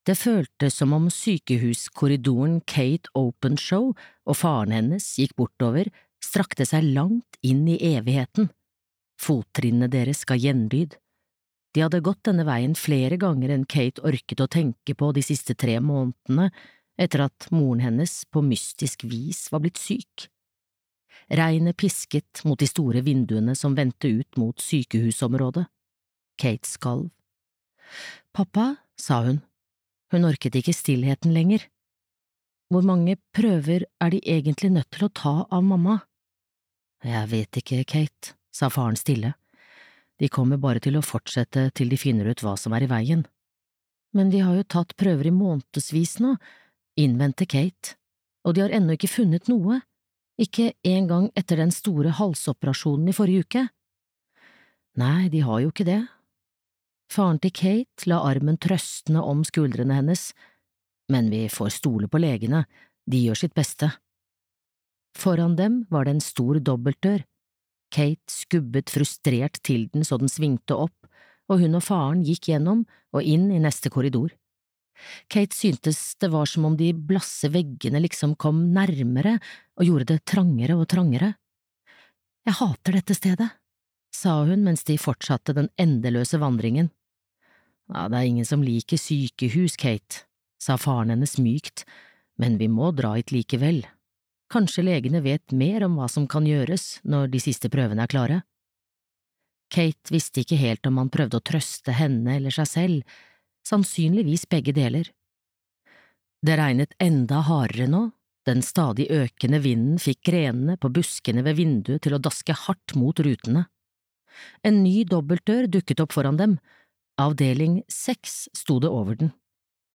Det føltes som om sykehuskorridoren Kate Openshaw og faren hennes gikk bortover, strakte seg langt inn i evigheten. Fottrinnene deres ga gjenlyd. De hadde gått denne veien flere ganger enn Kate orket å tenke på de siste 3 månedene etter at moren hennes på mystisk vis var blitt syk. Regnet pisket mot de store vinduene som vendte ut mot sykehusområdet. Kate skalv. «Pappa», sa hun. Hun orket ikke stillheten lenger. Hvor mange prøver de egentlig nødt til å ta av mamma? Jeg vet ikke, Kate, sa faren stille. De kommer bare til å fortsette til de finner ut hva som i veien. Men de har jo tatt prøver i månedsvis nå, innvendte Kate, og de har ennå ikke funnet noe, ikke engang etter den store halsoperasjonen i forrige uke. Nei, de har jo ikke det. Faren til Kate la armen trøstende om skuldrene hennes, men vi får stole på legene, de gjør sitt beste. Foran dem var det en stor dobbeltdør. Kate skubbet frustrert til den så den svingte opp, og hun og faren gikk gjennom og inn i neste korridor. Kate syntes det var som om de blasse veggene liksom kom nærmere og gjorde det trangere og trangere. Jeg hater dette stedet, sa hun mens de fortsatte den endeløse vandringen. Ja, det ingen som liker sykehus, Kate, sa faren hennes mykt, men vi må dra hit likevel. Kanskje legene vet mer om hva som kan gjøres når de siste prøvene klare. Kate visste ikke helt om han prøvde å trøste henne eller seg selv, sannsynligvis begge deler. Det regnet enda hardere nå, den stadig økende vinden fikk grenene på buskene ved vinduet til å daske hardt mot rutene. En ny dobbeltdør dukket opp foran dem, avdeling 6 sto det over den.